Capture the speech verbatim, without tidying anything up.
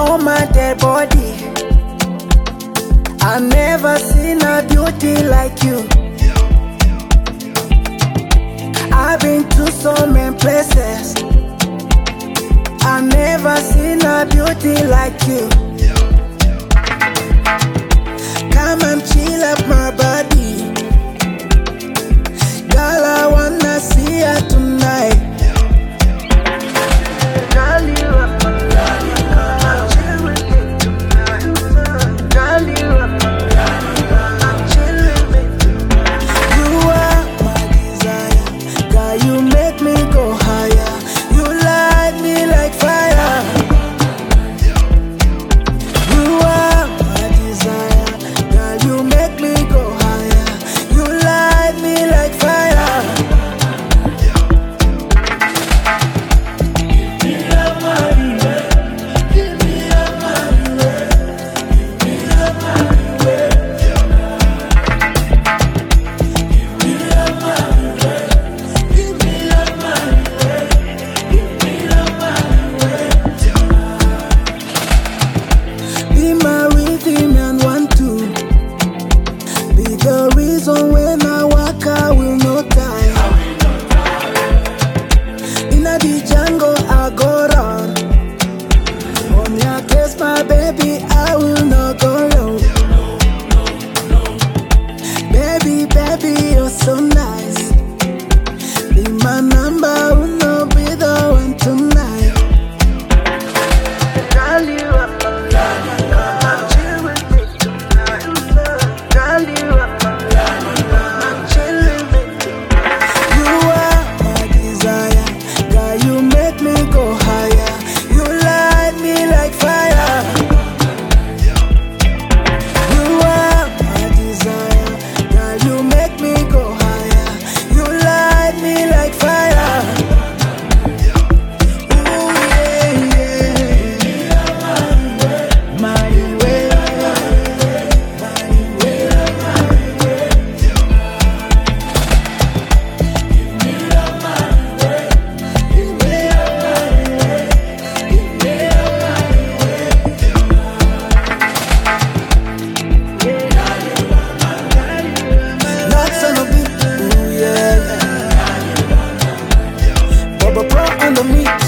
on my dead body. I never seen a beauty like you. I've been to so many places. I never seen a beauty like you. Come and chill up my body. Girl, I wanna see you tonight. Girl, you are my love. Come and chill with me tonight. Girl, you are my love. Come and chill with me tonight. You are my desire. Girl, you make me go higher. You light me like fire. You are my desire. Girl, you make me go higher. You light me like fire. Be my rhythm and want to be the reason when I walk I will not die. In a the jungle I go run. On your case my baby I will not go low. Baby, baby you're so nice. Be my number uno, be the one tonight. Girl, you are my love. Come and chill with me tonight. Girl, you are my love. Come and chill with me tonight. You are my desire. Girl, you make me go higher. You light me like fire. You are my desire. Girl, you make me go higher. You light me like fire. Ooh, yeah, yeah. My way, nuts on the beat. Ooh, yeah. Bubba Pro on the mix.